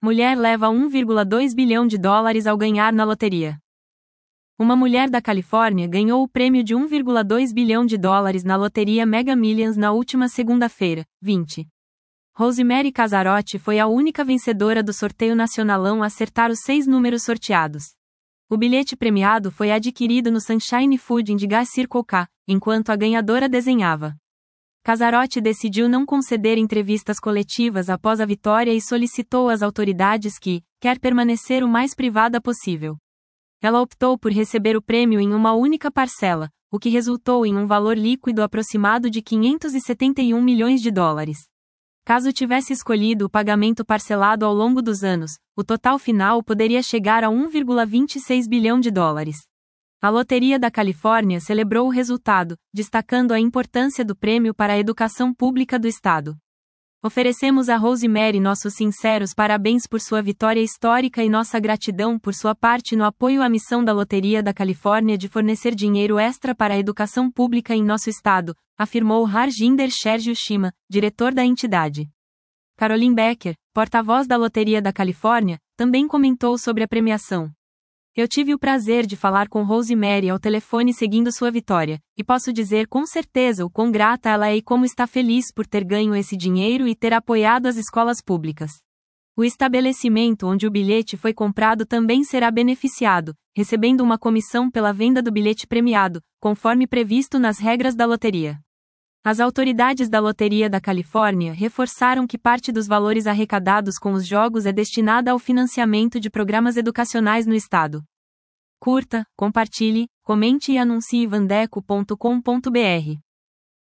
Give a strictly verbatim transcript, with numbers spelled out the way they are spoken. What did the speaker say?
Mulher leva um vírgula dois bilhão de dólares ao ganhar na loteria. Uma mulher da Califórnia ganhou o prêmio de um vírgula dois bilhão de dólares na loteria Mega Millions na última segunda-feira, vinte. Rosemary Casarotti foi a única vencedora do sorteio nacionalão a acertar os seis números sorteados. O bilhete premiado foi adquirido no Sunshine Food Indigas Circle K, enquanto a ganhadora desenhava. Casarotti decidiu não conceder entrevistas coletivas após a vitória e solicitou às autoridades que quer permanecer o mais privada possível. Ela optou por receber o prêmio em uma única parcela, o que resultou em um valor líquido aproximado de quinhentos e setenta e um milhões de dólares. Caso tivesse escolhido o pagamento parcelado ao longo dos anos, o total final poderia chegar a um vírgula vinte e seis bilhão de dólares. A Loteria da Califórnia celebrou o resultado, destacando a importância do prêmio para a educação pública do estado. Oferecemos a Rosemary nossos sinceros parabéns por sua vitória histórica e nossa gratidão por sua parte no apoio à missão da Loteria da Califórnia de fornecer dinheiro extra para a educação pública em nosso estado, afirmou Harjinder Shergill Shima, diretor da entidade. Caroline Becker, porta-voz da Loteria da Califórnia, também comentou sobre a premiação. Eu tive o prazer de falar com Rosemary ao telefone seguindo sua vitória, e posso dizer com certeza o quão grata ela é e como está feliz por ter ganho esse dinheiro e ter apoiado as escolas públicas. O estabelecimento onde o bilhete foi comprado também será beneficiado, recebendo uma comissão pela venda do bilhete premiado, conforme previsto nas regras da loteria. As autoridades da Loteria da Califórnia reforçaram que parte dos valores arrecadados com os jogos é destinada ao financiamento de programas educacionais no estado. Curta, compartilhe, comente e anuncie vandeco ponto com ponto br.